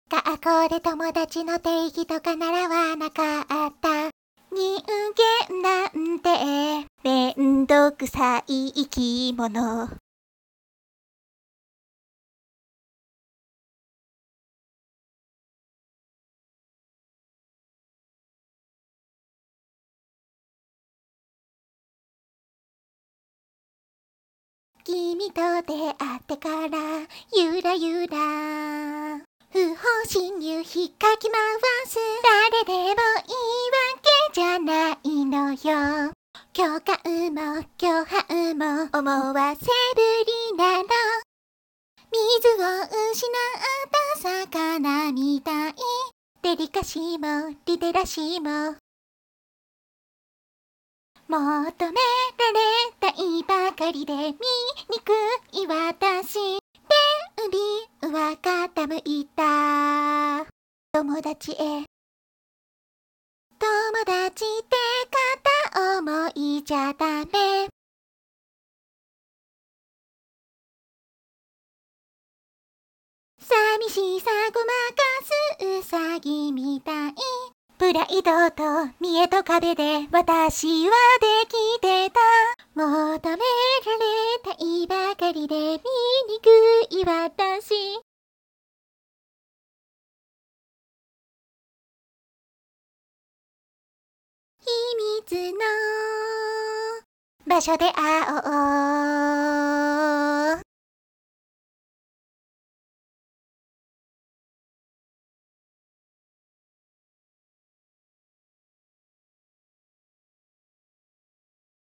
学校で友達の定義とか習わなかった。人間なんてめんどくさい生き物。君と出会ってからゆらゆら不法侵入引っかき回す。誰でもいいわけじゃないのよ。共感も共犯も思わせぶりなの。水を失った魚みたい。デリカシーもリテラシーも求められたいばかりで醜い私。海は傾いた。友達へ友達って片思いじゃダメ。寂しさごまかすウサギみたい。プライドと見栄と壁で私はできてた。求められたいばかりで醜い私。秘密の場所で会おう。